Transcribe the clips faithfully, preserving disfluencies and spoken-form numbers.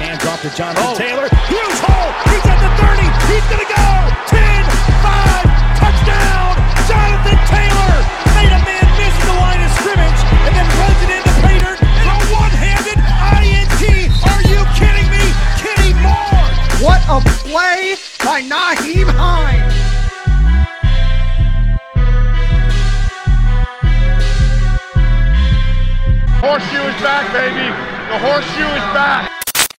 Hands off to Jonathan oh. Taylor. Huge hole. He's at the thirty. He's going to go. ten, five, touchdown. Jonathan Taylor made a man miss the line of scrimmage and then runs it into Pater. A one-handed I N T. Are you kidding me? Kenny Moore. What a play by Nyheim Hines. Horseshoe is back, baby. The horseshoe is back.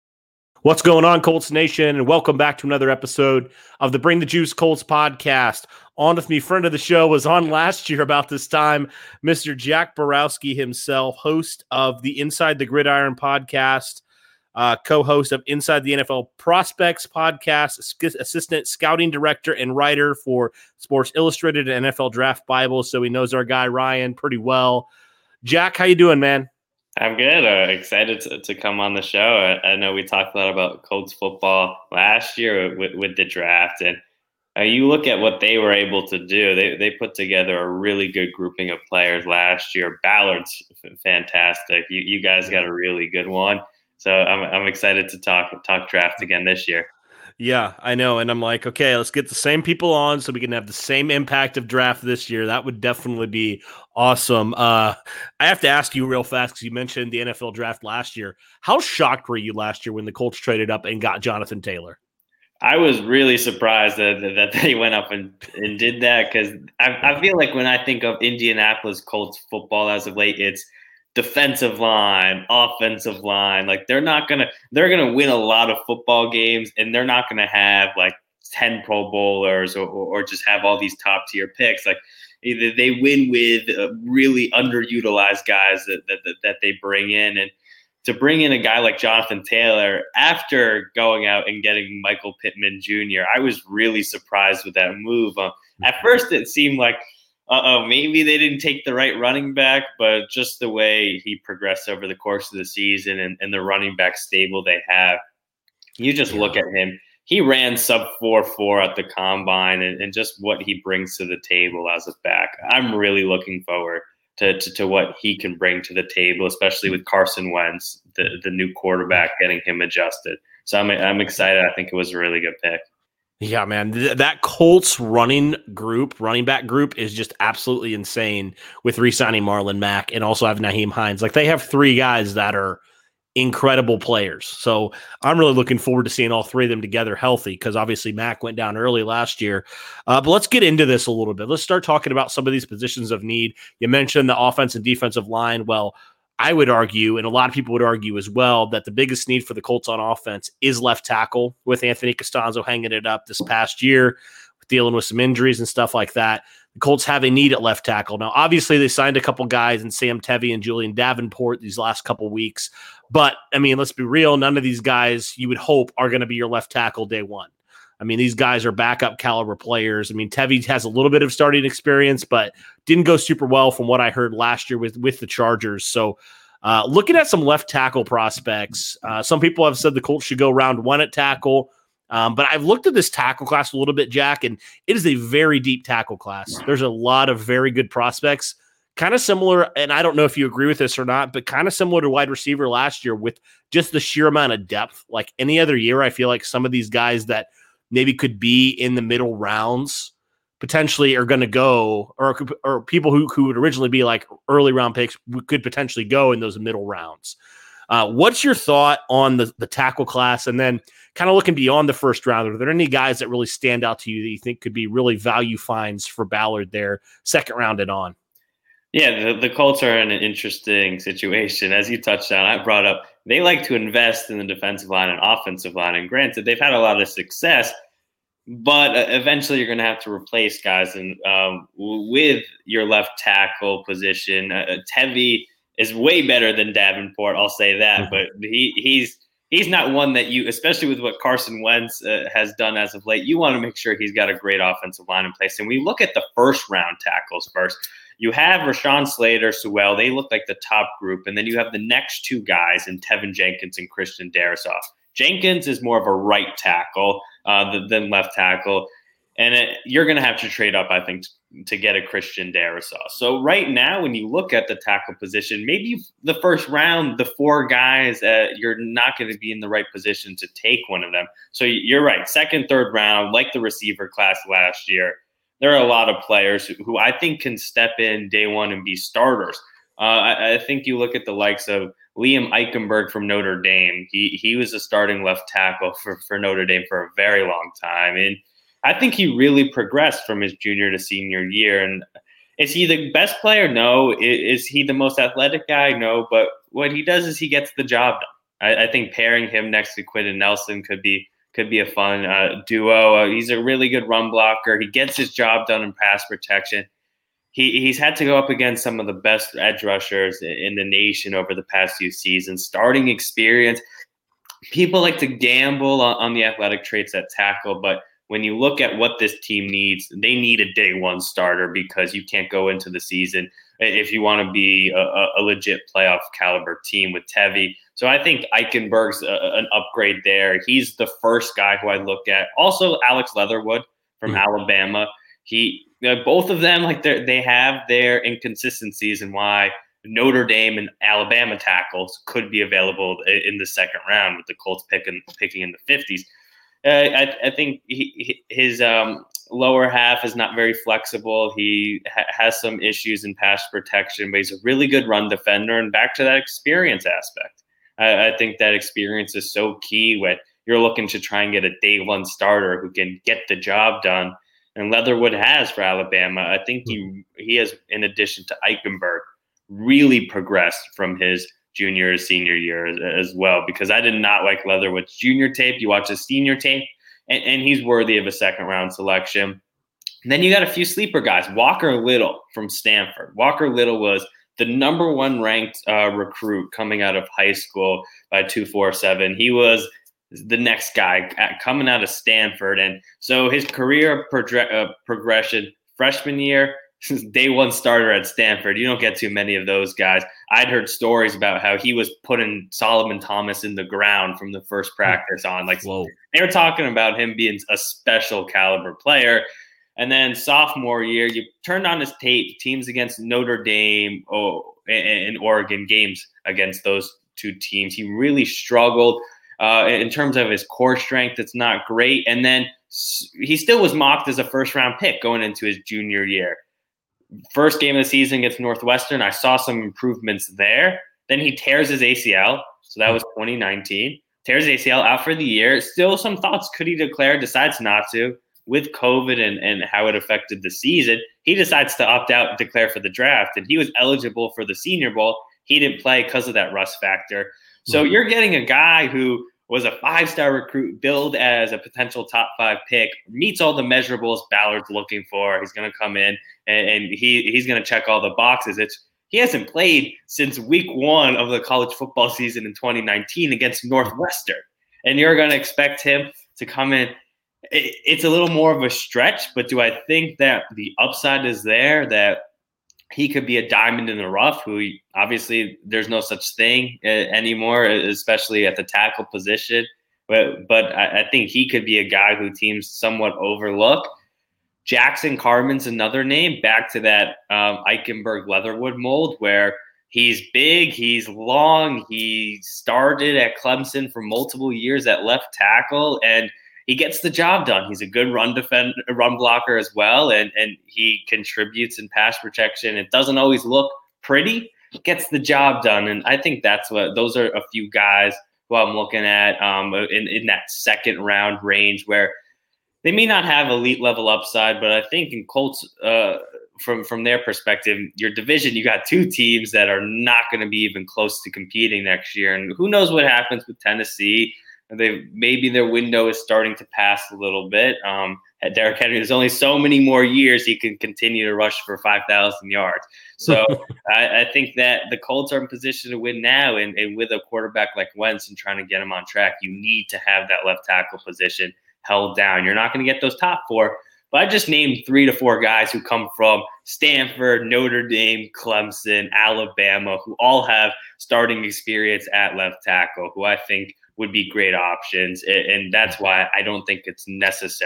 What's going on, Colts Nation, and welcome back to another episode of the Bring the Juice Colts podcast. On with me, friend of the show, was on last year about this time, Mister Jack Borowski himself, host of the Inside the Gridiron podcast, uh, co-host of Inside the N F L Prospects podcast, assistant scouting director and writer for Sports Illustrated and N F L Draft Bible, so he knows our guy Ryan pretty well. Jack, how you doing, man? I'm good. Uh, excited to, to come on the show. I, I know we talked a lot about Colts football last year with, with the draft, and uh, you look at what they were able to do. They they put together a really good grouping of players last year. Ballard's fantastic. You you guys got a really good one. So I'm I'm excited to talk talk draft again this year. Yeah, I know. And I'm like, okay, let's get the same people on so we can have the same impact of draft this year. That would definitely be awesome. Uh, I have to ask you real fast because you mentioned the N F L draft last year. How shocked were you last year when the Colts traded up and got Jonathan Taylor? I was really surprised that, that they went up and, and did that because I, I feel like when I think of Indianapolis Colts football as of late, it's defensive line, offensive line. Like they're not gonna, they're gonna win a lot of football games, and they're not gonna have like ten Pro Bowlers or, or, or just have all these top tier picks. Like either they win with uh, really underutilized guys that, that that that they bring in, and to bring in a guy like Jonathan Taylor after going out and getting Michael Pittman Junior, I was really surprised with that move. Uh, at first, it seemed like, uh-oh, maybe they didn't take the right running back, but just the way he progressed over the course of the season and, and the running back stable they have, you just look at him. He ran sub four four at the combine, and, and just what he brings to the table as a back. I'm really looking forward to, to, to what he can bring to the table, especially with Carson Wentz, the, the new quarterback, getting him adjusted. So I'm I'm excited. I think it was a really good pick. Yeah, man, Th- that Colts running group, running back group is just absolutely insane with re-signing Marlon Mack and also having Nyheim Hines. Like they have three guys that are incredible players. So I'm really looking forward to seeing all three of them together healthy because obviously Mack went down early last year. Uh, but let's get into this a little bit. Let's start talking about some of these positions of need. You mentioned the offense and defensive line. Well, I would argue, and a lot of people would argue as well, that the biggest need for the Colts on offense is left tackle, with Anthony Costanzo hanging it up this past year, dealing with some injuries and stuff like that. The Colts have a need at left tackle. Now, obviously, they signed a couple guys in Sam Tevi and Julian Davenport these last couple weeks. But, I mean, let's be real. None of these guys, you would hope, are going to be your left tackle day one. I mean, these guys are backup caliber players. I mean, Tevi has a little bit of starting experience, but didn't go super well from what I heard last year with, with the Chargers. So, uh, looking at some left tackle prospects, uh, some people have said the Colts should go round one at tackle. Um, but I've looked at this tackle class a little bit, Jack, and it is a very deep tackle class. There's a lot of very good prospects, kind of similar, and I don't know if you agree with this or not, but kind of similar to wide receiver last year with just the sheer amount of depth. Like any other year, I feel like some of these guys that maybe could be in the middle rounds potentially are going to go, or or people who, who would originally be like early round picks could potentially go in those middle rounds. Uh, what's your thought on the, the tackle class? And then kind of looking beyond the first round, are there any guys that really stand out to you that you think could be really value finds for Ballard there, second round and on? Yeah, the, the Colts are in an interesting situation. As you touched on, I brought up, they like to invest in the defensive line and offensive line. And granted, they've had a lot of success, but uh, eventually you're going to have to replace guys. And um, with your left tackle position, uh, Tevi is way better than Davenport, I'll say that. But he he's he's not one that you, especially with what Carson Wentz uh, has done as of late, you want to make sure he's got a great offensive line in place. And we look at the first round tackles first. You have Rashawn Slater, Sewell. They look like the top group. And then you have the next two guys in Tevin Jenkins and Christian Darrisaw. Jenkins is more of a right tackle uh, than left tackle. And it, you're going to have to trade up, I think, to, to get a Christian Darrisaw. So right now, when you look at the tackle position, maybe the first round, the four guys, uh, you're not going to be in the right position to take one of them. So you're right. Second, third round, like the receiver class last year, there are a lot of players who, who I think can step in day one and be starters. Uh, I, I think you look at the likes of Liam Eichenberg from Notre Dame. He he was a starting left tackle for, for Notre Dame for a very long time. And I think he really progressed from his junior to senior year. And is he the best player? No. Is he the most athletic guy? No. But what he does is he gets the job done. I, I think pairing him next to Quentin Nelson could be could be a fun uh, duo. Uh, he's a really good run blocker. He gets his job done in pass protection. He he's had to go up against some of the best edge rushers in the nation over the past few seasons. Starting experience. People like to gamble on, on the athletic traits at tackle, but when you look at what this team needs, they need a day one starter because you can't go into the season if you want to be a, a legit playoff caliber team with Tevi. So I think Eichenberg's a, an upgrade there. He's the first guy who I look at. Also, Alex Leatherwood from mm-hmm. Alabama. He, uh, both of them, like they have their inconsistencies and why Notre Dame and Alabama tackles could be available in the second round with the Colts picking picking in the fifties. Uh, I, I think he, his um, lower half is not very flexible. He ha- has some issues in pass protection, but he's a really good run defender. And back to that experience aspect, I, I think that experience is so key when you're looking to try and get a day one starter who can get the job done. And Leatherwood has for Alabama. I think he he has, in addition to Eichenberg, really progressed from his junior senior year as well, because I did not like Leatherwood's junior tape. You watch his senior tape, and, and he's worthy of a second round selection. And then you got a few sleeper guys. Walker Little from Stanford. Walker Little was the number one ranked uh, recruit coming out of high school by two forty-seven. He was the next guy at, coming out of Stanford. And so his career progr- uh, progression, freshman year, day one starter at Stanford. You don't get too many of those guys. I'd heard stories about how he was putting Solomon Thomas in the ground from the first practice on. Like, whoa. They were talking about him being a special caliber player. And then sophomore year, you turned on his tape, teams against Notre Dame oh, and Oregon, games against those two teams. He really struggled uh, in terms of his core strength. It's not great. And then he still was mocked as a first round pick going into his junior year. First game of the season against Northwestern, I saw some improvements there. Then he tears his A C L. So that was twenty nineteen. Tears his A C L out for the year. Still some thoughts. Could he declare? Decides not to. With COVID and, and how it affected the season, he decides to opt out and declare for the draft. And he was eligible for the Senior Bowl. He didn't play because of that rust factor. So mm-hmm. you're getting a guy who was a five-star recruit, billed as a potential top five pick, meets all the measurables Ballard's looking for. He's going to come in and, and he he's going to check all the boxes. It's he hasn't played since week one of the college football season in twenty nineteen against Northwestern. And you're going to expect him to come in. It, it's a little more of a stretch, but do I think that the upside is there, that he could be a diamond in the rough, who obviously there's no such thing uh, anymore, especially at the tackle position. But but I, I think he could be a guy who teams somewhat overlook. Jackson Carman's another name, back to that um, Eichenberg Leatherwood mold, where he's big, he's long, he started at Clemson for multiple years at left tackle, and he gets the job done. He's a good run defend, run blocker as well, and, and he contributes in pass protection. It doesn't always look pretty, gets the job done, and I think that's what those are a few guys who I'm looking at um, in, in that second round range, where they may not have elite level upside, but I think in Colts, uh, from from their perspective, your division, you got two teams that are not going to be even close to competing next year, and who knows what happens with Tennessee. They maybe their window is starting to pass a little bit. Um, at Derrick Henry, there's only so many more years he can continue to rush for five thousand yards. So I, I think that the Colts are in position to win now, and, and with a quarterback like Wentz and trying to get him on track, you need to have that left tackle position held down. You're not going to get those top four, but I just named three to four guys who come from Stanford, Notre Dame, Clemson, Alabama, who all have starting experience at left tackle, who I think would be great options. And that's why I don't think it's necessary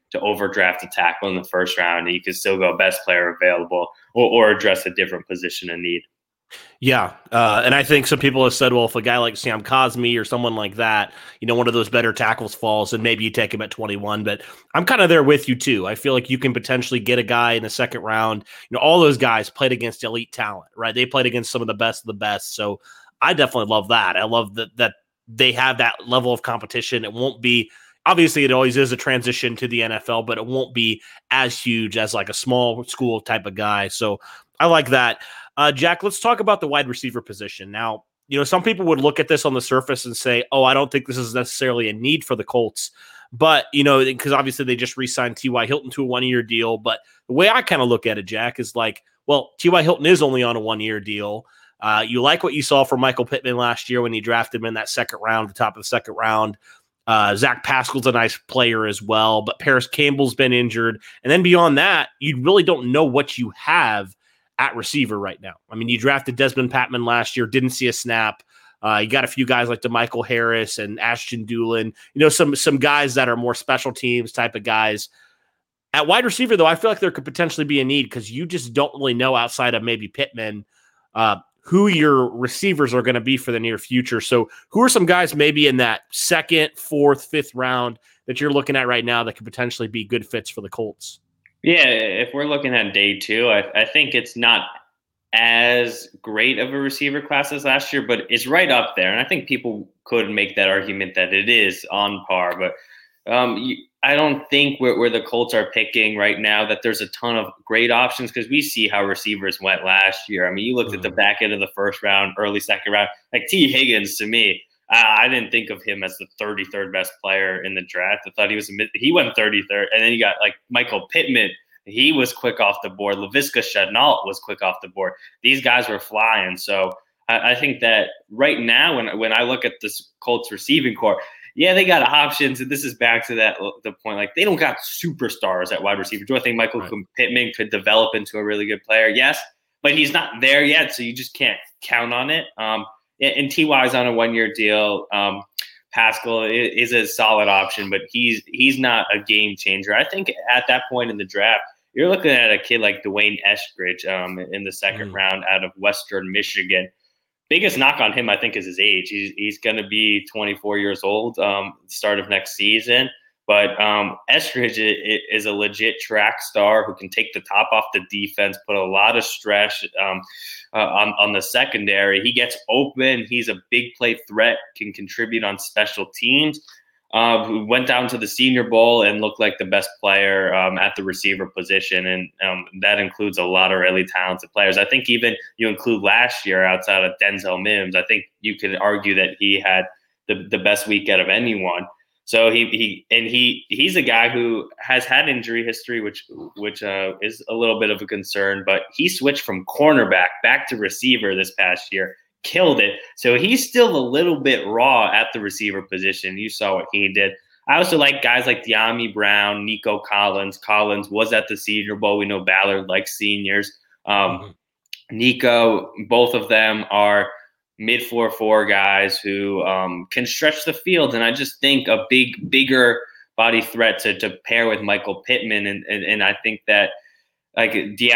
to overdraft a tackle in the first round, and you can still go best player available or, or address a different position in need. Yeah, uh, and I think some people have said, well, if a guy like Sam Cosmi or someone like that, you know, one of those better tackles falls, and maybe you take him at twenty-one. But I'm kind of there with you too. I feel like you can potentially get a guy in the second round. You know, all those guys played against elite talent, right? They played against some of the best of the best. So I definitely love that. I love that that they have that level of competition. It won't be, obviously it always is a transition to the N F L, but it won't be as huge as like a small school type of guy. So I like that. Uh, Jack, let's talk about the wide receiver position. Now, you know, some people would look at this on the surface and say, oh, I don't think this is necessarily a need for the Colts. But, you know, because obviously they just re-signed T Y. Hilton to a one-year deal. But the way I kind of look at it, Jack, is like, well, T Y. Hilton is only on a one-year deal. Uh, you like what you saw from Michael Pittman last year when you drafted him in that second round, the top of the second round. Uh, Zach Pascal's a nice player as well, but Paris Campbell's been injured. And then beyond that, you really don't know what you have at receiver right now. I mean, you drafted Desmond Patman last year, didn't see a snap. Uh, you got a few guys like DeMichael Harris and Ashton Doolin, you know, some some guys that are more special teams type of guys. At wide receiver, though, I feel like there could potentially be a need because you just don't really know outside of maybe Pittman uh, who your receivers are going to be for the near future. So who are some guys maybe in that second, fourth, fifth round that you're looking at right now that could potentially be good fits for the Colts? Yeah, if we're looking at day two, I, I think it's not as great of a receiver class as last year, but it's right up there. And I think people could make that argument that it is on par. But um, you, I don't think where, where the Colts are picking right now that there's a ton of great options because we see how receivers went last year. I mean, you looked mm-hmm. at the back end of the first round, early second round, like T. Higgins to me. I didn't think of him as the thirty-third best player in the draft. I thought he was – he went thirty-third. And then you got like Michael Pittman. He was quick off the board. Laviska Shenault was quick off the board. These guys were flying. So I, I think that right now when, when I look at this Colts receiving core, yeah, they got options. And this is back to that the point. Like they don't got superstars at wide receiver. Do I think Michael right. Pittman could develop into a really good player? Yes. But he's not there yet, so you just can't count on it. Um And T Y is on a one-year deal. Um, Pascal is a solid option, but he's he's not a game changer. I think at that point in the draft, you're looking at a kid like Dwayne Eskridge um, in the second mm. round out of Western Michigan. Biggest knock on him, I think, is his age. He's he's going to be twenty-four years old um, start of next season. But um, Eskridge is a legit track star who can take the top off the defense, put a lot of stress um, uh, on, on the secondary. He gets open. He's a big play threat, can contribute on special teams. Uh, who went down to the Senior Bowl and looked like the best player um, at the receiver position. And um, that includes a lot of really talented players. I think even you include last year outside of Denzel Mims, I think you could argue that he had the, the best week out of anyone. So he he and he he's a guy who has had injury history, which which uh, is a little bit of a concern. But he switched from cornerback back to receiver this past year, killed it. So he's still a little bit raw at the receiver position. You saw what he did. I also like guys like De'Ami Brown, Nico Collins. Collins was at the Senior Bowl. We know Ballard likes seniors. Um, mm-hmm. Nico, both of them are mid four four guys who um, can stretch the field. And I just think a big, bigger body threat to, to pair with Michael Pittman. And, and, and I think that like,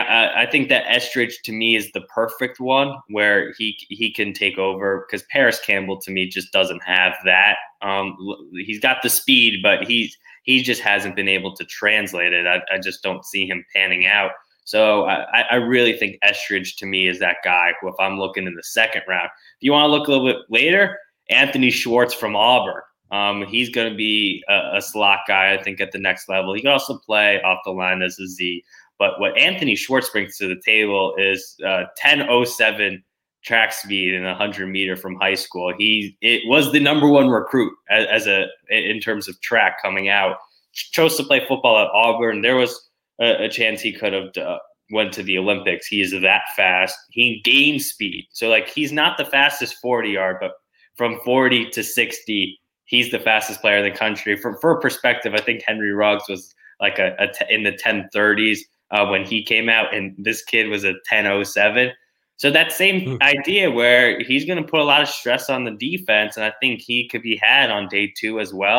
I think that Eskridge to me is the perfect one where he, he can take over because Paris Campbell to me just doesn't have that. Um, he's got the speed, but he's, he just hasn't been able to translate it. I, I just don't see him panning out. So I, I really think Eskridge to me is that guy who, if I'm looking in the second round, if you want to look a little bit later, Anthony Schwartz from Auburn. Um, he's going to be a, a slot guy, I think, at the next level. He can also play off the line as a Z. But what Anthony Schwartz brings to the table is uh, ten oh seven track speed in a hundred meter from high school. He it was the number one recruit as, as a in terms of track coming out. Chose to play football at Auburn. There was a, a chance he could have uh, went to the Olympics. He is that fast. He gained speed. So like he's not the fastest forty yard, but from forty to sixty, he's the fastest player in the country. For for perspective, I think Henry Ruggs was like a, a t- in the ten thirties. Uh, when he came out, and this kid was a ten oh seven. So that same idea where he's going to put a lot of stress on the defense, and I think he could be had on day two as well.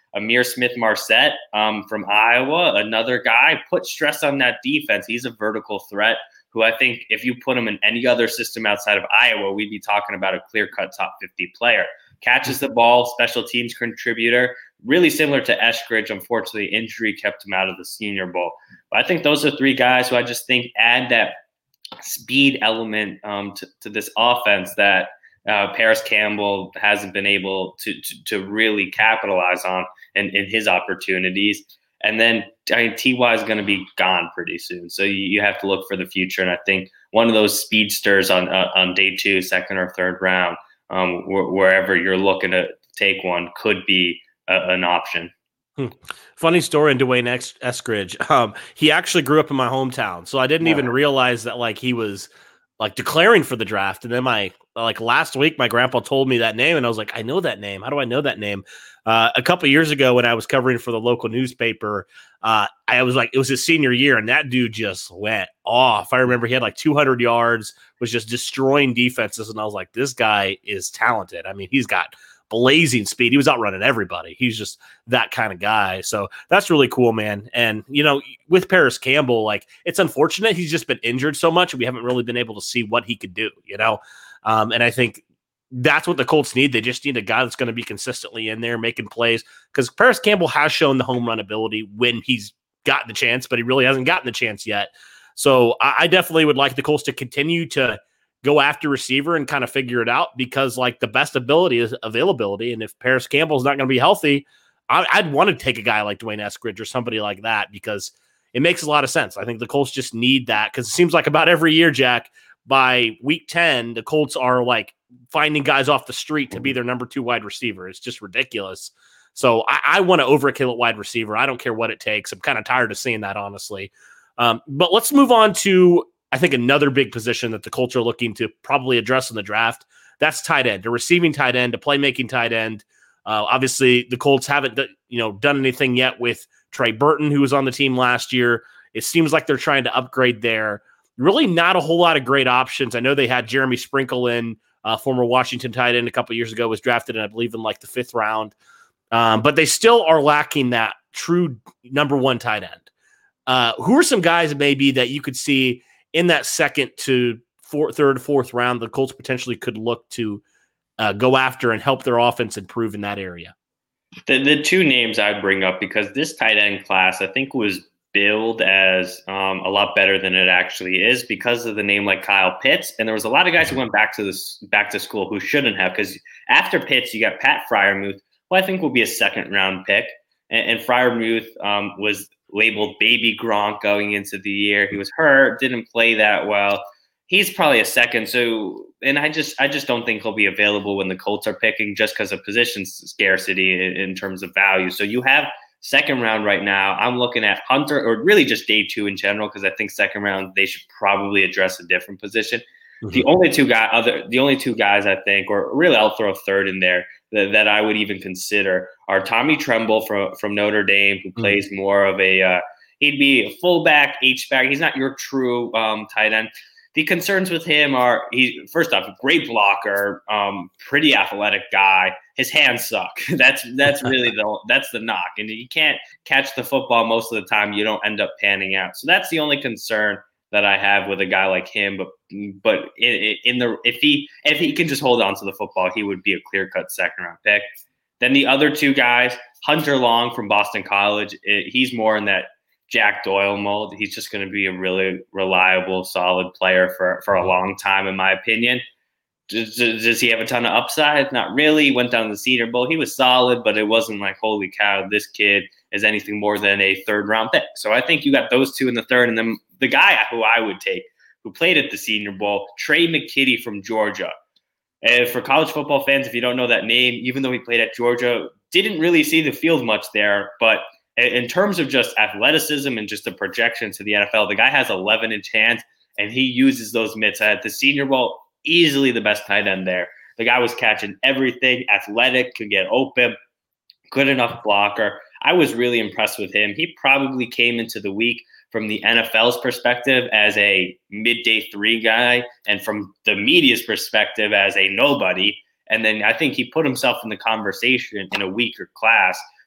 Amir Smith-Marset um, from Iowa, another guy, put stress on that defense. He's a vertical threat who I think if you put him in any other system outside of Iowa, we'd be talking about a clear-cut top fifty player. Catches the ball, special teams contributor, really similar to Eskridge. Unfortunately, injury kept him out of the Senior Bowl. But I think those are three guys who I just think add that speed element um, to, to this offense that uh, Paris Campbell hasn't been able to, to, to really capitalize on in, in his opportunities. And then I mean, T Y is going to be gone pretty soon. So you, you have to look for the future. And I think one of those speedsters on uh, on day two, second or third round, um, wh- wherever you're looking to take one, could be a, an option. Hmm. Funny story in Dwayne es- Eskridge. Um, he actually grew up in my hometown. So I didn't Yeah. even realize that like he was like declaring for the draft. And then my like last week, my grandpa told me that name and I was like, I know that name. How do I know that name? Uh, a couple of years ago when I was covering for the local newspaper, uh, I was like, it was his senior year and that dude just went off. I remember he had like two hundred yards, was just destroying defenses. And I was like, this guy is talented. I mean, he's got blazing speed. He was outrunning everybody. He's just that kind of guy. So that's really cool, man. And, you know, with Paris Campbell, like it's unfortunate he's just been injured so much. We haven't really been able to see what he could do, you know? Um, and I think that's what the Colts need. They just need a guy that's going to be consistently in there making plays because Paris Campbell has shown the home run ability when he's gotten the chance, but he really hasn't gotten the chance yet. So I, I definitely would like the Colts to continue to go after receiver and kind of figure it out because like the best ability is availability. And if Paris Campbell's not going to be healthy, I, I'd want to take a guy like Dwayne Eskridge or somebody like that because it makes a lot of sense. I think the Colts just need that because it seems like about every year, Jack, by week ten, the Colts are like finding guys off the street to be their number two wide receiver. It's just ridiculous. So I, I want to overkill at wide receiver. I don't care what it takes. I'm kind of tired of seeing that, honestly. Um, but let's move on to, I think, another big position that the Colts are looking to probably address in the draft. That's tight end, a receiving tight end, a playmaking tight end. Uh, obviously, the Colts haven't you know, done anything yet with Trey Burton, who was on the team last year. It seems like they're trying to upgrade there. Really not a whole lot of great options. I know they had Jeremy Sprinkle in, uh, former Washington tight end a couple years ago, was drafted, in, I believe, in like the fifth round. Um, but they still are lacking that true number one tight end. Uh, who are some guys maybe that you could see in that second to fourth, third, fourth round the Colts potentially could look to uh, go after and help their offense improve in that area? The, the two names I bring up, because this tight end class, I think, was billed as um, a lot better than it actually is because of the name like Kyle Pitts. And there was a lot of guys who went back to this back to school who shouldn't have, because after Pitts, you got Pat Freiermuth, who I think will be a second round pick. And, and Freiermuth um, was labeled baby Gronk going into the year. He was hurt, didn't play that well. He's probably a second. So, and I just, I just don't think he'll be available when the Colts are picking, just because of position scarcity in, in terms of value. So you have second round right now. I'm looking at Hunter, or really just day two in general, because I think second round they should probably address a different position. Mm-hmm. The only two guy, other, the only two guys I think, or really I'll throw a third in there that, that I would even consider are Tommy Tremble from from Notre Dame, who mm-hmm. plays more of a, uh, he'd be a fullback, H-back. He's not your true um, tight end. The concerns with him are, he first off, a great blocker, um, pretty athletic guy. His hands suck. That's that's really the that's the knock. And you can't catch the football most of the time. You don't end up panning out. So that's the only concern that I have with a guy like him. But but in, in the if he if he can just hold on to the football, he would be a clear cut second round pick. Then the other two guys, Hunter Long from Boston College, it, he's more in that Jack Doyle mold. He's just going to be a really reliable, solid player for, for a long time, in my opinion. Does, does he have a ton of upside? Not really. He went down to the Senior Bowl. He was solid, but it wasn't like, holy cow, this kid is anything more than a third-round pick. So I think you got those two in the third. And then the guy who I would take, who played at the Senior Bowl, Trey McKitty from Georgia. And for college football fans, if you don't know that name, even though he played at Georgia, didn't really see the field much there, but in terms of just athleticism and just the projection to the N F L, the guy has eleven inch hands, and he uses those mitts. At the Senior Bowl, easily the best tight end there. The guy was catching everything, athletic, could get open, good enough blocker. I was really impressed with him. He probably came into the week from the N F L's perspective as a mid-day three guy, and from the media's perspective as a nobody. And then I think he put himself in the conversation in a weaker class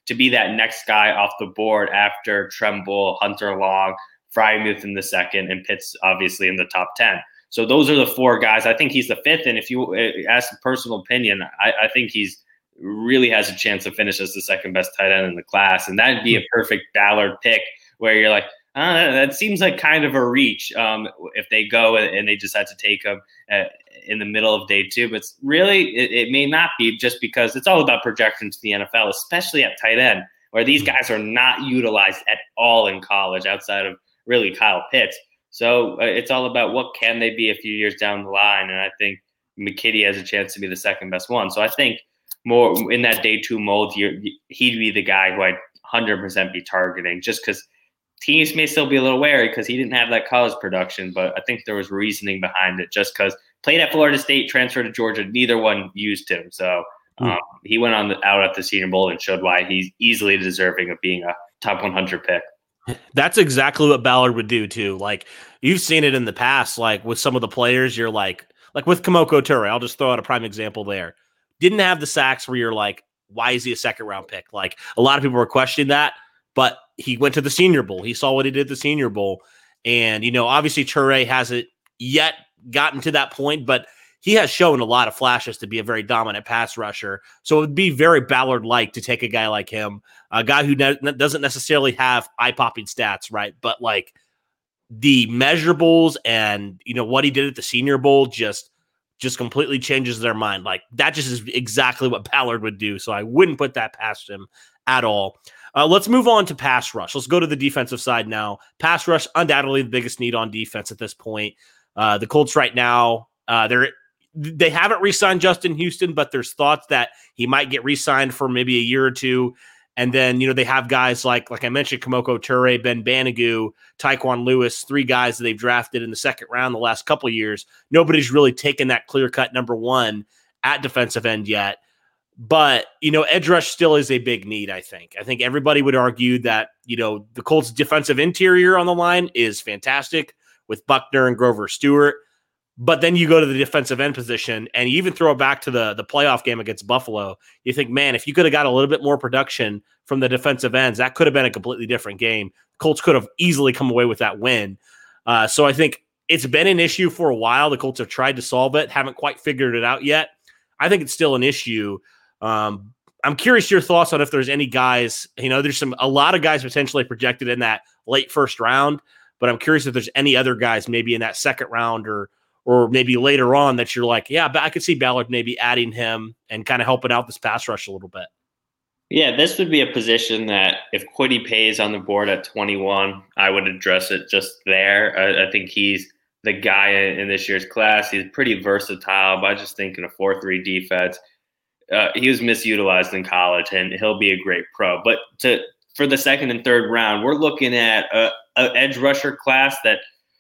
to be that next guy off the board after Tremble, Hunter Long, Freiermuth in the second, and Pitts obviously in the top ten. So those are the four guys. I think he's the fifth. And if you ask a personal opinion, I, I think he's really has a chance to finish as the second best tight end in the class. And that'd be a perfect Ballard pick where you're like, oh, that, that seems like kind of a reach um, if they go and they decide to take him uh, in the middle of day two. But really, it, it may not be, just because it's all about projection to the N F L, especially at tight end, where these guys are not utilized at all in college outside of really Kyle Pitts. So uh, it's all about what can they be a few years down the line. And I think McKitty has a chance to be the second best one. So I think more in that day two mold, you're, he'd be the guy who I'd one hundred percent be targeting, just because teams may still be a little wary because he didn't have that college production. But I think there was reasoning behind it, just because played at Florida State, transferred to Georgia. Neither one used him. So um, mm. he went on the, out at the Senior Bowl and showed why he's easily deserving of being a top one hundred pick. That's exactly what Ballard would do too. Like, you've seen it in the past, like with some of the players, you're like, like with Kamoko Toure, I'll just throw out a prime example there. Didn't have the sacks where you're like, why is he a second round pick? Like, a lot of people were questioning that, but he went to the Senior Bowl. He saw what he did at the Senior Bowl. And, you know, obviously Toure hasn't yet gotten to that point, but he has shown a lot of flashes to be a very dominant pass rusher. So it would be very Ballard-like to take a guy like him, a guy who ne- doesn't necessarily have eye-popping stats, right? But like the measurables and, you know, what he did at the Senior Bowl just, just completely changes their mind. Like, that just is exactly what Ballard would do. So I wouldn't put that past him at all. Uh, let's move on to pass rush. Let's go to the defensive side now. Pass rush, undoubtedly the biggest need on defense at this point. Uh, the Colts right now, uh, they're They haven't re-signed Justin Houston, but there's thoughts that he might get re-signed for maybe a year or two. And then, you know, they have guys like, like I mentioned, Kamoko Toure, Ben Banogu, Tyquan Lewis, three guys that they've drafted in the second round the last couple of years. Nobody's really taken that clear-cut number one at defensive end yet. But, you know, edge rush still is a big need, I think. I think everybody would argue that, you know, the Colts' defensive interior on the line is fantastic with Buckner and Grover Stewart. But then you go to the defensive end position and you even throw it back to the, the playoff game against Buffalo. You think, man, if you could have got a little bit more production from the defensive ends, that could have been a completely different game. Colts could have easily come away with that win. Uh, so I think it's been an issue for a while. The Colts have tried to solve it, haven't quite figured it out yet. I think it's still an issue. Um, I'm curious your thoughts on if there's any guys, you know, there's some a lot of guys potentially projected in that late first round, but I'm curious if there's any other guys maybe in that second round or or maybe later on that you're like, yeah, but I could see Ballard maybe adding him and kind of helping out this pass rush a little bit. Yeah, this would be a position that if Kwity Paye is on the board at twenty-one, I would address it just there. I, I think he's the guy in this year's class. He's pretty versatile, but I just think in a four three defense, uh, he was misutilized in college, and he'll be a great pro. But to for the second and third round, we're looking at a, a edge rusher class that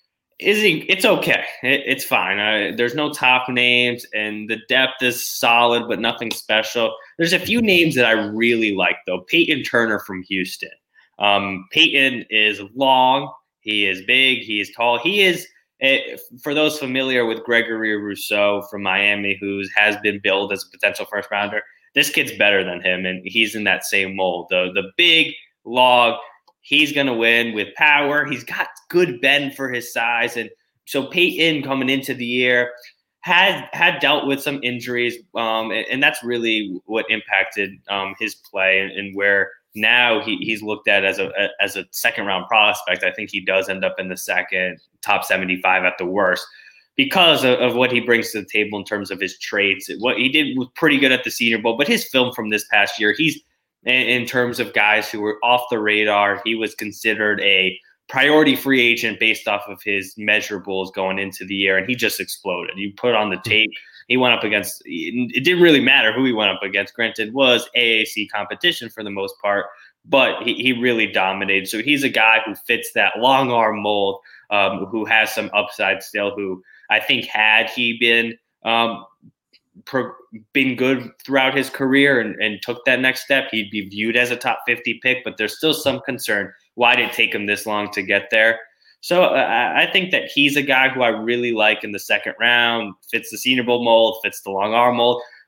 is he, it's okay. It, it's fine. Uh, there's no top names, and the depth is solid, but nothing special. There's a few names that I really like, though. Peyton Turner from Houston. Um, Peyton is long. He is big. He is tall. He is, uh, for those familiar with Gregory Rousseau from Miami, who has been billed as a potential first rounder, this kid's better than him, and he's in that same mold. The, the big log. He's going to win with power. He's got good bend for his size. And so Peyton coming into the year had had dealt with some injuries, um, and, and that's really what impacted um, his play and, and where now he, he's looked at as a as a second-round prospect. I think he does end up in the second, top seventy-five at the worst because of, of what he brings to the table in terms of his traits. What he did was pretty good at the Senior Bowl, but his film from this past year, he's in terms of guys who were off the radar. He was considered a priority free agent based off of his measurables going into the year, and he just exploded. You put on the tape, he went up against – it didn't really matter who he went up against. Granted, it was A A C competition for the most part, but he, he really dominated. So he's a guy who fits that long arm mold, um, who has some upside still, who I think had he been um, – Pro, been good throughout his career and, and took that next step, he'd be viewed as a top fifty pick, but there's still some concern. Why did it take him this long to get there? So uh, I think that he's a guy who I really like in the second round, fits the Senior Bowl mold, fits the long arm mold.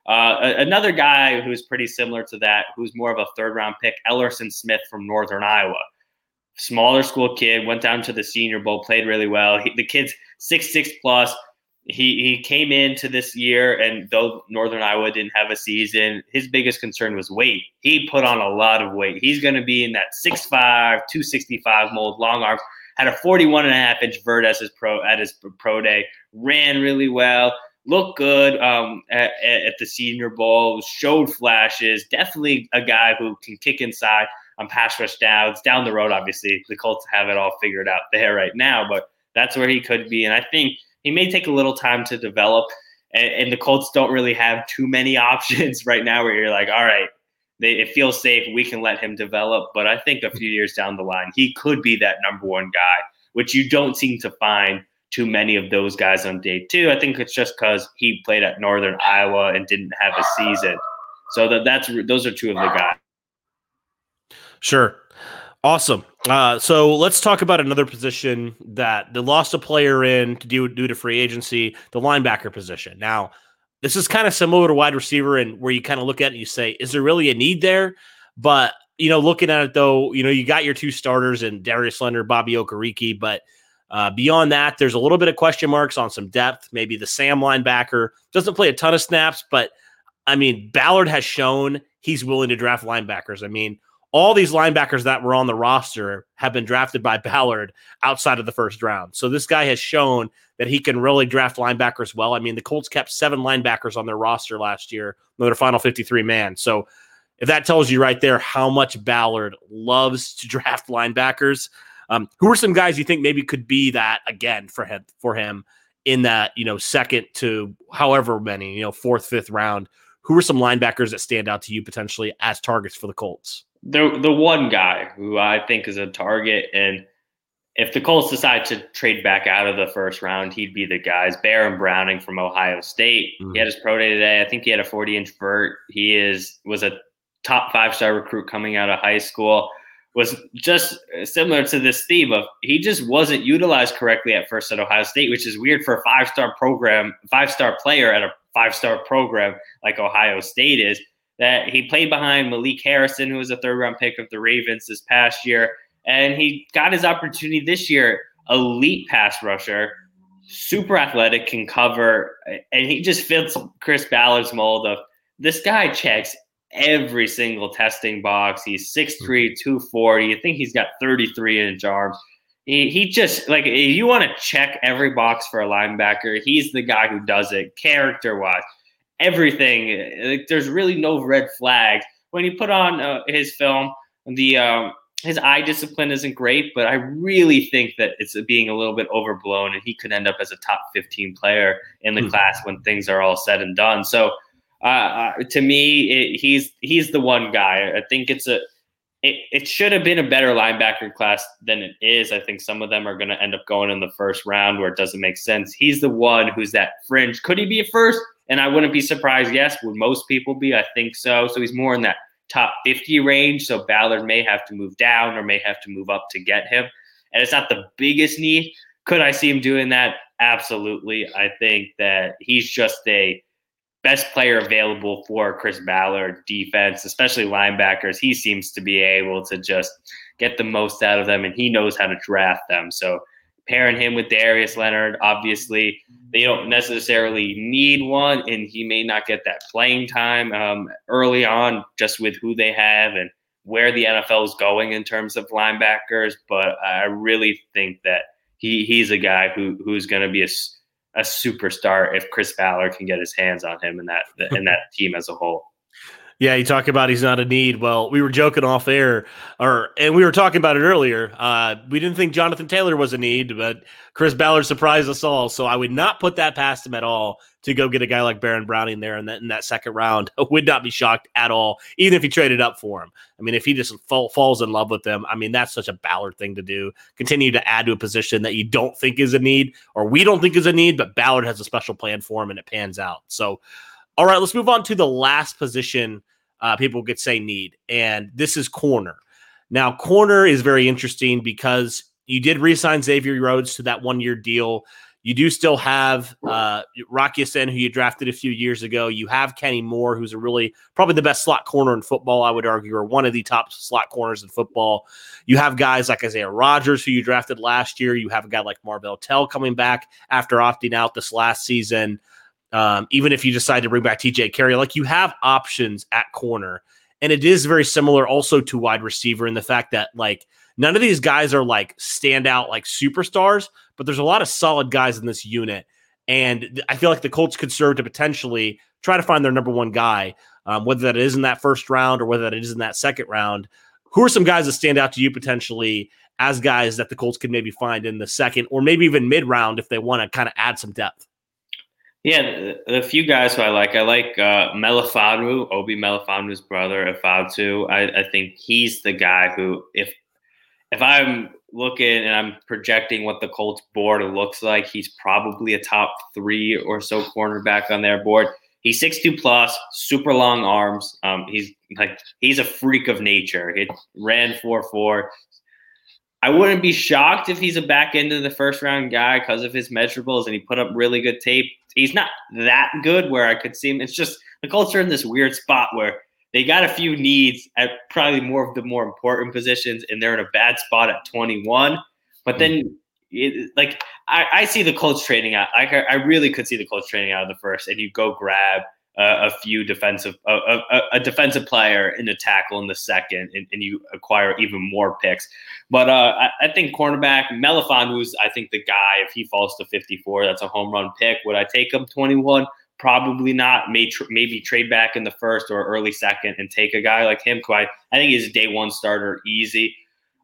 Uh, another guy who's pretty similar to that, who's more of a third-round pick, Ellerson Smith from Northern Iowa. Smaller school kid, went down to the Senior Bowl, played really well. He, the kid's six six plus. He he came into this year, and though Northern Iowa didn't have a season, his biggest concern was weight. He put on a lot of weight. He's going to be in that six five, two sixty-five mold, long arms. Had a forty-one and a half inch vert as his pro at his pro day. Ran really well. Looked good um, at, at the Senior Bowl. Showed flashes. Definitely a guy who can kick inside on pass rush downs. Down the road, obviously, the Colts have it all figured out there right now, but that's where he could be. And I think he may take a little time to develop, and, and the Colts don't really have too many options right now where you're like, all right, they, it feels safe. We can let him develop. But I think a few years down the line, he could be that number one guy, which you don't seem to find too many of those guys on day two. I think it's just because he played at Northern Iowa and didn't have a season. So that that's those are two of the guys. Sure. Awesome. Uh, so let's talk about another position that they lost a player in to do due to free agency, the linebacker position. Now, this is kind of similar to wide receiver, and where you kind of look at it and you say, is there really a need there? But, you know, looking at it though, you know, you got your two starters in Darius Leonard, Bobby Okereke, but uh, beyond that, there's a little bit of question marks on some depth. Maybe the Sam linebacker doesn't play a ton of snaps, but I mean, Ballard has shown he's willing to draft linebackers. I mean, all these linebackers that were on the roster have been drafted by Ballard outside of the first round. So this guy has shown that he can really draft linebackers well. I mean, the Colts kept seven linebackers on their roster last year, their final fifty-three man. So if that tells you right there how much Ballard loves to draft linebackers, um, who are some guys you think maybe could be that again for him, for him in that, you know, second to however many, you know, fourth, fifth round? Who are some linebackers that stand out to you potentially as targets for the Colts? The the one guy who I think is a target, and if the Colts decide to trade back out of the first round, he'd be the guys. Baron Browning from Ohio State. Mm-hmm. He had his pro day today. I think he had a forty-inch vert. He is was a top five-star recruit coming out of high school. Was just similar to this theme of he just wasn't utilized correctly at first at Ohio State, which is weird for a five-star program, five-star player at a five-star program like Ohio State is. That he played behind Malik Harrison, who was a third-round pick of the Ravens this past year, and he got his opportunity this year. Elite pass rusher, super athletic, can cover, and he just fits Chris Ballard's mold of this guy checks every single testing box. He's six three, two forty. I think he's got thirty-three inch arms. He, he just, like, if you want to check every box for a linebacker, he's the guy who does it character-wise. Everything, like, there's really no red flags. When you put on uh, his film, the um, his eye discipline isn't great, but I really think that it's being a little bit overblown, and he could end up as a top fifteen player in the mm-hmm. class when things are all said and done. So, uh, uh, to me, it, he's he's the one guy. I think it's a it, it should have been a better linebacker class than it is. I think some of them are going to end up going in the first round where it doesn't make sense. He's the one who's that fringe. Could he be a first? And I wouldn't be surprised. Yes. Would most people be? I think so. So he's more in that top fifty range. So Ballard may have to move down or may have to move up to get him. And it's not the biggest need. Could I see him doing that? Absolutely. I think that he's just a best player available for Chris Ballard defense, especially linebackers. He seems to be able to just get the most out of them, and he knows how to draft them. So pairing him with Darius Leonard, obviously they don't necessarily need one, and he may not get that playing time um, early on just with who they have and where the N F L is going in terms of linebackers. But I really think that he he's a guy who who's going to be a, a superstar if Chris Ballard can get his hands on him and that and that team as a whole. Yeah, you talk about he's not a need. Well, we were joking off air, or and we were talking about it earlier. Uh, we didn't think Jonathan Taylor was a need, but Chris Ballard surprised us all. So I would not put that past him at all to go get a guy like Baron Browning there in that in that second round. I would not be shocked at all, even if he traded up for him. I mean, if he just fall, falls in love with them, I mean, that's such a Ballard thing to do. Continue to add to a position that you don't think is a need, or we don't think is a need, but Ballard has a special plan for him, and it pans out. So, all right, let's move on to the last position uh, people could say need, and this is corner. Now, corner is very interesting because you did re-sign Xavier Rhodes to that one-year deal. You do still have uh, Rock Ya-Sin, who you drafted a few years ago. You have Kenny Moore, who's a really probably the best slot corner in football, I would argue, or one of the top slot corners in football. You have guys like Isaiah Rodgers, who you drafted last year. You have a guy like Marvell Tell coming back after opting out this last season. Um, even if you decide to bring back T J Carey, like you have options at corner. And it is very similar also to wide receiver in the fact that like none of these guys are like standout like superstars, but there's a lot of solid guys in this unit. And I feel like the Colts could serve to potentially try to find their number one guy, um, whether that is in that first round or whether that is in that second round. Who are some guys that stand out to you potentially as guys that the Colts could maybe find in the second or maybe even mid round if they want to kind of add some depth? Yeah, the, the few guys who I like, I like uh, Melifonwu, Obi Melifonwu's brother, Ifeatu. I, I think he's the guy who, if if I'm looking and I'm projecting what the Colts board looks like, he's probably a top three or so cornerback on their board. He's six two plus, super long arms. Um, he's like he's a freak of nature. It ran four four. I wouldn't be shocked if he's a back end of the first round guy because of his measurables and he put up really good tape. He's not that good where I could see him. It's just the Colts are in this weird spot where they got a few needs at probably more of the more important positions, and they're in a bad spot at twenty-one. But then, it, like, I, I see the Colts trading out. I, I really could see the Colts trading out of the first, and you go grab uh, a few defensive, uh, a, a defensive player in the tackle in the second, and, and you acquire even more picks. But uh, I, I think cornerback Melifonwu's, I think the guy, if he falls to fifty-four, that's a home run pick. Would I take him twenty-one? Probably not. Maybe, maybe trade back in the first or early second and take a guy like him. I, I think he's a day one starter easy.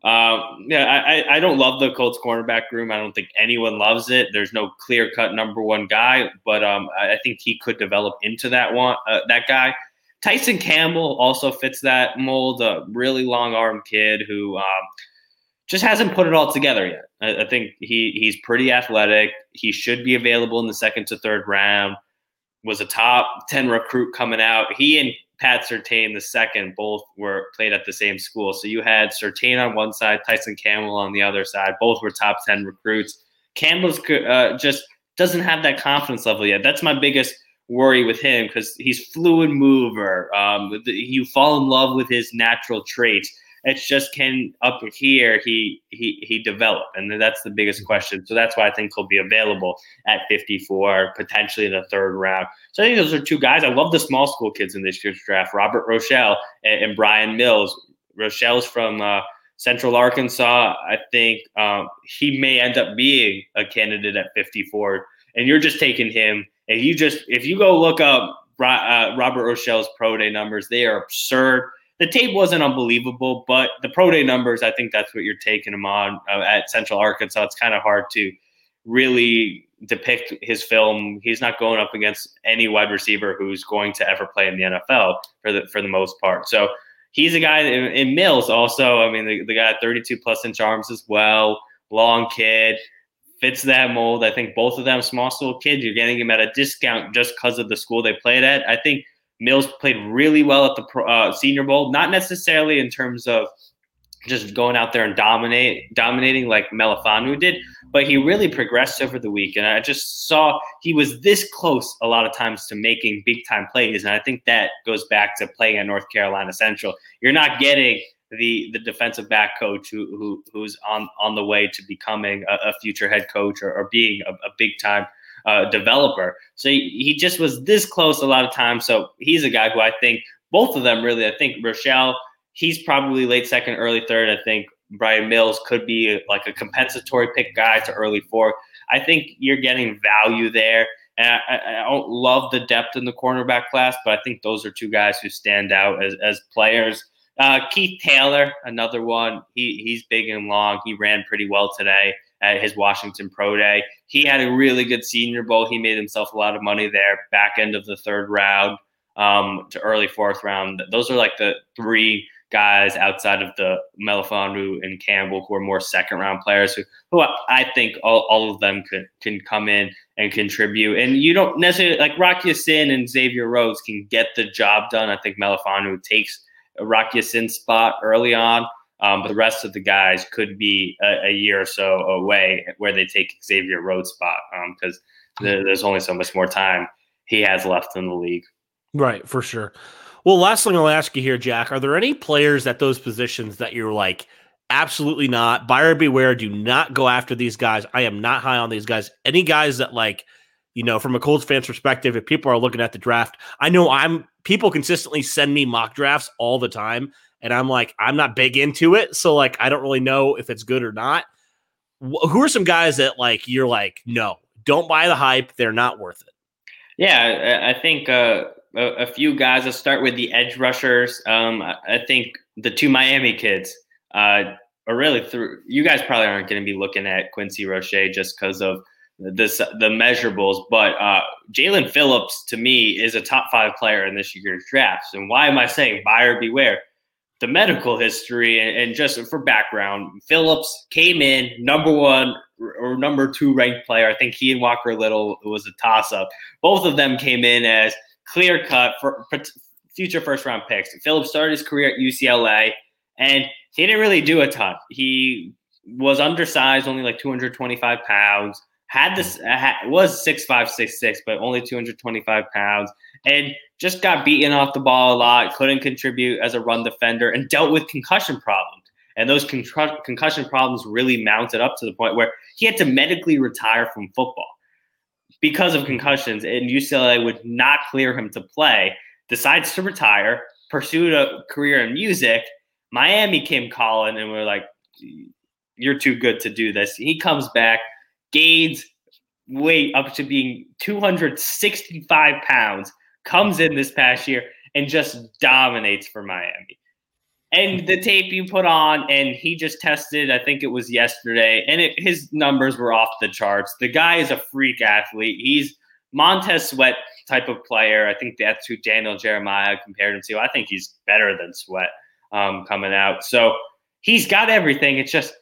Um, yeah, I, I don't love the Colts cornerback room. I don't think anyone loves it. There's no clear cut number one guy, but um, I think he could develop into that one. Uh, that guy, Tyson Campbell, also fits that mold. A really long arm kid who um, just hasn't put it all together yet. I, I think he he's pretty athletic. He should be available in the second to third round. Was a top ten recruit coming out. He and Pat Surtain, the second, both were played at the same school. So you had Surtain on one side, Tyson Campbell on the other side. Both were top ten recruits. Campbell's uh, just doesn't have that confidence level yet. That's my biggest worry with him because he's fluid mover. Um, you fall in love with his natural traits. It's just can up here he he he develop, and that's the biggest question. So that's why I think he'll be available at fifty-four, potentially in the third round. So I think those are two guys. I love the small school kids in this year's draft: Robert Rochelle and, and Brian Mills. Rochelle's from uh, Central Arkansas. I think um, he may end up being a candidate at fifty-four, and you're just taking him. And you just if you go look up uh, Robert Rochelle's pro day numbers, they are absurd. The tape wasn't unbelievable, but the pro day numbers, I think that's what you're taking him on uh, at Central Arkansas. It's kind of hard to really depict his film. He's not going up against any wide receiver who's going to ever play in the N F L for the for the most part. So he's a guy in, in Mills also. I mean, the, the guy at thirty-two plus inch arms as well, long kid, fits that mold. I think both of them small school kids. You're getting him at a discount just because of the school they played at. I think Mills played really well at the uh, Senior Bowl, not necessarily in terms of just going out there and dominate, dominating like Melifonwu did, but he really progressed over the week. And I just saw he was this close a lot of times to making big-time plays, and I think that goes back to playing at North Carolina Central. You're not getting the the defensive back coach who, who who's on, on the way to becoming a, a future head coach or, or being a, a big-time Uh, developer. So he, he just was this close a lot of times. So he's a guy who I think both of them really, I think Rochelle, he's probably late second, early third. I think Brian Mills could be like a compensatory pick guy to early fourth. I think you're getting value there. And I, I don't love the depth in the cornerback class, but I think those are two guys who stand out as, as players. Uh, Keith Taylor, another one. He He's big and long. He ran pretty well today at his Washington Pro Day. He had a really good Senior Bowl. He made himself a lot of money there, back end of the third round um, to early fourth round. Those are like the three guys outside of the Melifonwu and Campbell who are more second round players who, who I think all, all of them could, can come in and contribute. And you don't necessarily like Rock Ya-Sin and Xavier Rhodes can get the job done. I think Melifonwu takes a Rock Ya-Sin spot early on. Um, but the rest of the guys could be a, a year or so away where they take Xavier Rhodes' spot because um, there, there's only so much more time he has left in the league. Right, for sure. Well, last thing I'll ask you here, Jack, are there any players at those positions that you're like, absolutely not, buyer beware, do not go after these guys. I am not high on these guys. Any guys that like, you know, from a Colts fan's perspective, if people are looking at the draft, I know I'm people consistently send me mock drafts all the time. And I'm like, I'm not big into it. So like, I don't really know if it's good or not. Wh- who are some guys that like, you're like, no, don't buy the hype. They're not worth it. Yeah. I think uh, a, a few guys, I'll start with the edge rushers. Um, I, I think the two Miami kids uh, are really through. You guys probably aren't going to be looking at Quincy Roche just because of this, the measurables, but uh, Jalen Phillips to me is a top five player in this year's drafts. And why am I saying buyer beware? The medical history and, and just for background, Phillips came in number one or number two ranked player. I think he and Walker Little was a toss up. Both of them came in as clear cut for future first round picks. Phillips started his career at U C L A and he didn't really do a ton. He was undersized, only like two hundred twenty-five pounds. Had this uh, was six five, six six, but only two hundred twenty-five pounds, and just got beaten off the ball a lot. Couldn't contribute as a run defender, and dealt with concussion problems. And those con- concussion problems really mounted up to the point where he had to medically retire from football because of concussions. And U C L A would not clear him to play. Decides to retire, pursued a career in music. Miami came calling, and we're like, "You're too good to do this." He comes back. Gains weight up to being two hundred sixty-five pounds, comes in this past year and just dominates for Miami. And the tape you put on, and he just tested, I think it was yesterday, and it, his numbers were off the charts. The guy is a freak athlete. He's Montez Sweat type of player. I think that's who Daniel Jeremiah compared him to. I think he's better than Sweat um, coming out. So he's got everything. It's just,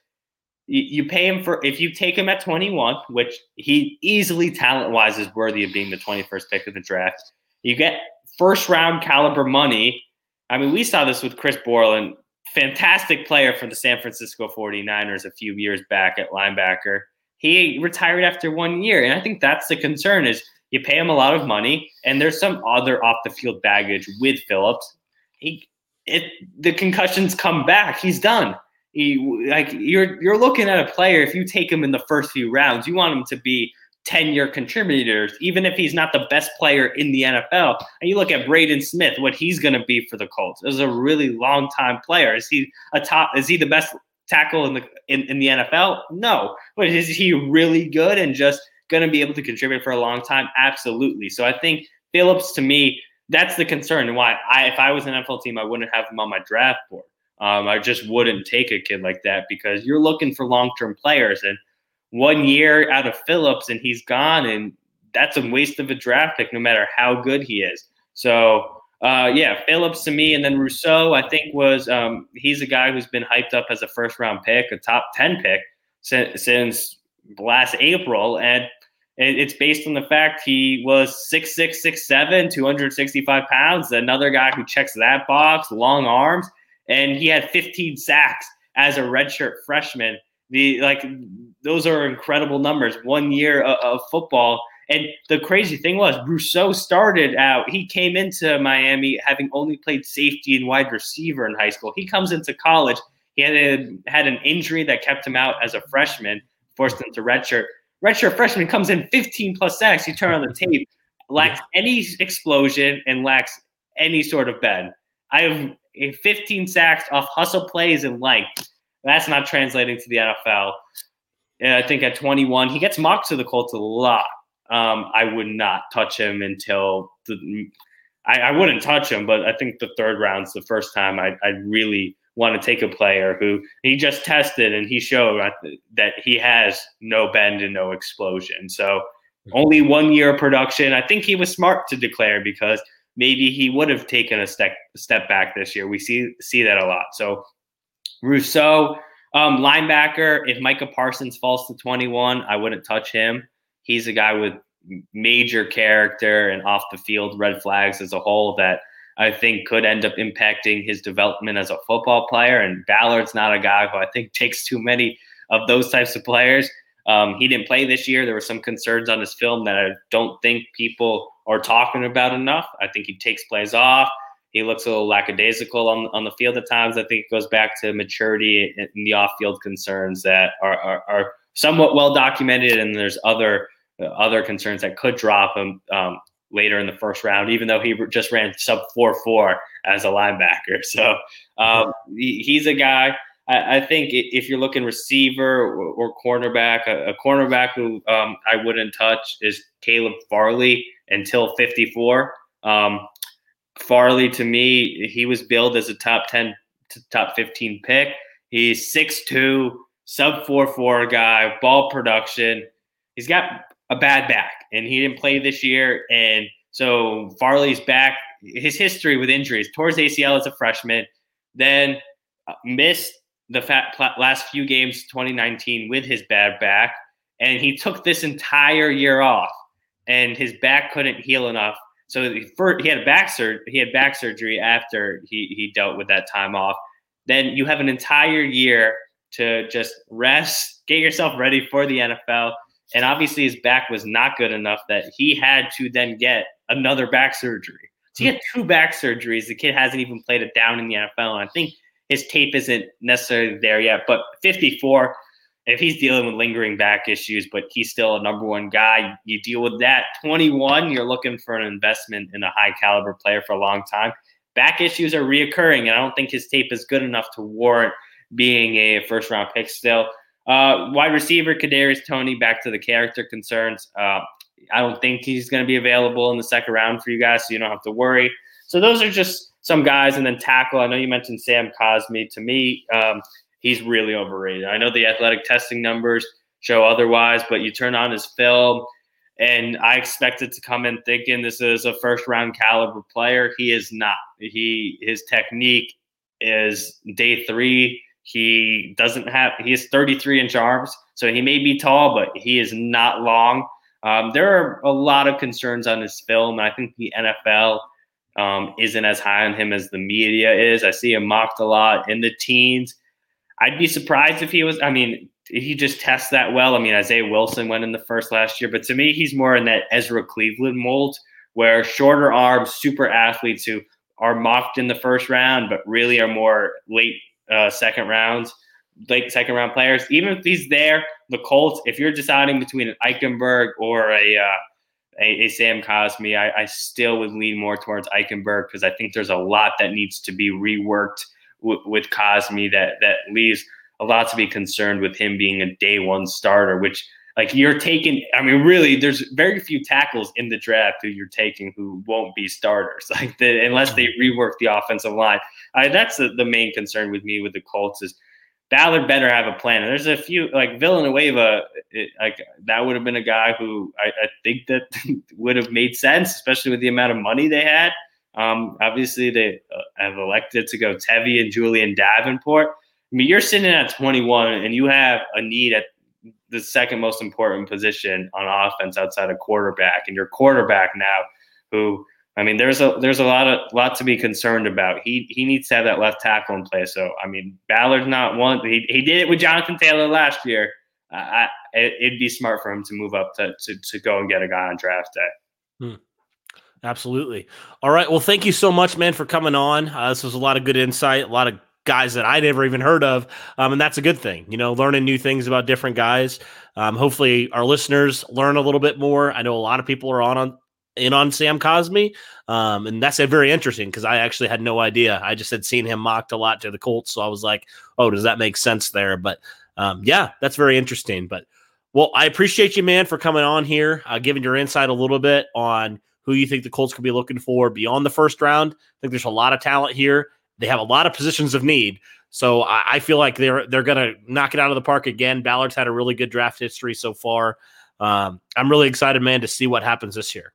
you pay him for, if you take him at twenty-one, which he easily talent-wise is worthy of being the twenty-first pick of the draft, you get first-round caliber money. I mean, we saw this with Chris Borland, fantastic player for the San Francisco forty-niners a few years back at linebacker. He retired after one year, and I think that's the concern is you pay him a lot of money, and there's some other off-the-field baggage with Phillips. He, it, the concussions come back. He's done. He, like you're you're looking at a player, if you take him in the first few rounds, you want him to be ten-year contributors, even if he's not the best player in the N F L. And you look at Braden Smith, what he's going to be for the Colts. As a really long-time player. Is he a top? Is he the best tackle in the in, in the N F L? No. But is he really good and just going to be able to contribute for a long time? Absolutely. So I think Phillips, to me, that's the concern. And why I, if I was an N F L team, I wouldn't have him on my draft board. Um, I just wouldn't take a kid like that because you're looking for long-term players. And one year out of Phillips and he's gone, and that's a waste of a draft pick no matter how good he is. So, uh, yeah, Phillips to me. And then Rousseau, I think, was um, – he's a guy who's been hyped up as a first-round pick, a top ten pick since, since last April. And it, it's based on the fact he was six six, six seven, two hundred sixty-five pounds, another guy who checks that box, long arms. And he had fifteen sacks as a redshirt freshman. The like those are incredible numbers. One year of, of football. And the crazy thing was Rousseau started out. He came into Miami having only played safety and wide receiver in high school. He comes into college. He had a, had an injury that kept him out as a freshman, forced him to redshirt. Redshirt freshman comes in fifteen plus sacks. You turn on the tape, lacks any explosion and lacks any sort of bend. I have fifteen sacks off hustle plays and length. That's not translating to the N F L. And I think at twenty-one, he gets mocked to the Colts a lot. Um, I would not touch him until the, I, I wouldn't touch him, but I think the third round's the first time I I really want to take a player who he just tested and he showed that he has no bend and no explosion. So only one year of production. I think he was smart to declare because maybe he would have taken a step step back this year. We see see that a lot. So Rousseau, um, linebacker, if Micah Parsons falls to twenty-one, I wouldn't touch him. He's a guy with major character and off the field red flags as a whole that I think could end up impacting his development as a football player. And Ballard's not a guy who I think takes too many of those types of players. Um, he didn't play this year. There were some concerns on his film that I don't think people are talking about enough. I think he takes plays off. He looks a little lackadaisical on, on the field at times. I think it goes back to maturity in the off-field concerns that are, are, are somewhat well documented, and there's other uh, other concerns that could drop him um, later in the first round, even though he just ran sub four four as a linebacker. So um, he, he's a guy. I, I think if you're looking receiver or, or cornerback, a, a cornerback who um, I wouldn't touch is Caleb Farley until fifty-four. Um, Farley, to me, he was billed as a top ten to top fifteen pick. He's six two, sub four four guy, ball production. He's got a bad back, and he didn't play this year. And so Farley's back. His history with injuries, tore his A C L as a freshman, then missed the fat last few games twenty nineteen with his bad back, and he took this entire year off, and his back couldn't heal enough. So he had a back sur- he had back surgery after he he dealt with that time off. Then you have an entire year to just rest, get yourself ready for the N F L. And obviously his back was not good enough that he had to then get another back surgery. So he had two back surgeries. The kid hasn't even played it down in the N F L. And I think his tape isn't necessarily there yet. But fifty-four, if he's dealing with lingering back issues, but he's still a number one guy, you deal with that. twenty-one, you're looking for an investment in a high caliber player for a long time. Back issues are reoccurring, and I don't think his tape is good enough to warrant being a first round pick still. Uh, wide receiver, Kadarius Toney, back to the character concerns. Uh, I don't think he's going to be available in the second round for you guys, so you don't have to worry. So those are just some guys. And then tackle, I know you mentioned Sam Cosmi. To me, um, he's really overrated. I know the athletic testing numbers show otherwise, but you turn on his film, and I expected to come in thinking this is a first-round caliber player. He is not. He his technique is day three. He doesn't have – he has thirty-three inch arms, so he may be tall, but he is not long. Um, there are a lot of concerns on his film, and I think the N F L um, isn't as high on him as the media is. I see him mocked a lot in the teens. I'd be surprised if he was – I mean, he just tests that well. I mean, Isaiah Wilson went in the first last year, but to me, he's more in that Ezra Cleveland mold where shorter arms, super athletes who are mocked in the first round but really are more late uh, second rounds, late second round players. Even if he's there, the Colts, if you're deciding between an Eichenberg or a uh, a, a Sam Cosmi, I, I still would lean more towards Eichenberg because I think there's a lot that needs to be reworked w- with Cosmi that that leaves a lot to be concerned with him being a day one starter, which like you're taking, I mean, really there's very few tackles in the draft who you're taking who won't be starters like the, unless they rework the offensive line. I, that's the, the main concern with me with the Colts is Ballard better have a plan. And there's a few like Villanueva, it, like that would have been a guy who I, I think that would have made sense, especially with the amount of money they had. Um, obviously they uh, have elected to go Tevi and Julian Davenport. I mean, you're sitting at twenty-one and you have a need at the second most important position on offense outside of quarterback, and your quarterback now, who I mean, there's a there's a lot of lot to be concerned about. He he needs to have that left tackle in place. So I mean, Ballard's not one. He he did it with Jonathan Taylor last year. Uh, I, it, it'd be smart for him to move up to to to go and get a guy on draft day. Hmm. Absolutely. All right. Well, thank you so much, man, for coming on. Uh, this was a lot of good insight. A lot of guys that I never even heard of. Um, and that's a good thing, you know, learning new things about different guys. Um, hopefully our listeners learn a little bit more. I know a lot of people are on, on in on Sam Cosmi. Um, and that's very interesting because I actually had no idea. I just had seen him mocked a lot to the Colts. So I was like, oh, does that make sense there? But um, yeah, that's very interesting. But well, I appreciate you, man, for coming on here, uh, giving your insight a little bit on who you think the Colts could be looking for beyond the first round. I think there's a lot of talent here. They have a lot of positions of need. So I, I feel like they're they're going to knock it out of the park again. Ballard's had a really good draft history so far. Um, I'm really excited, man, to see what happens this year.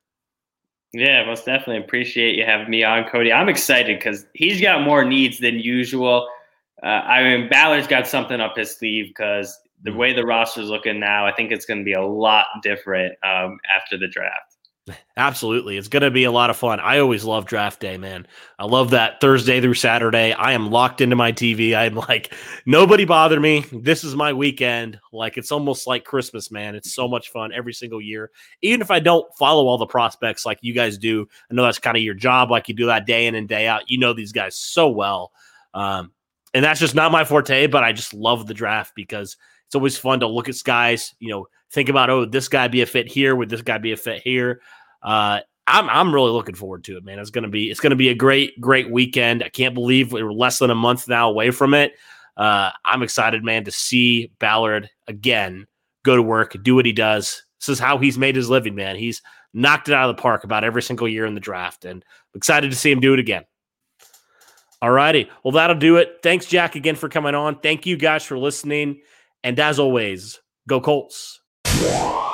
Yeah, most definitely appreciate you having me on, Cody. I'm excited because he's got more needs than usual. Uh, I mean, Ballard's got something up his sleeve because the way the roster's looking now, I think it's going to be a lot different um, after the draft. Absolutely. It's going to be a lot of fun. I always love draft day, man. I love that Thursday through Saturday. I am locked into my T V. I'm like, nobody bother me. This is my weekend. Like, it's almost like Christmas, man. It's so much fun every single year. Even if I don't follow all the prospects like you guys do, I know that's kind of your job. Like, you do that day in and day out. You know these guys so well. Um, and that's just not my forte, but I just love the draft because it's always fun to look at guys, you know, think about, oh, this guy be a fit here? Would this guy be a fit here? Uh, I'm I'm really looking forward to it, man. It's gonna be it's gonna be a great great weekend. I can't believe we're less than a month now away from it. Uh, I'm excited, man, to see Ballard again go to work, do what he does. This is how he's made his living, man. He's knocked it out of the park about every single year in the draft, and I'm excited to see him do it again. All righty, well that'll do it. Thanks, Jack, again for coming on. Thank you guys for listening, and as always, go Colts.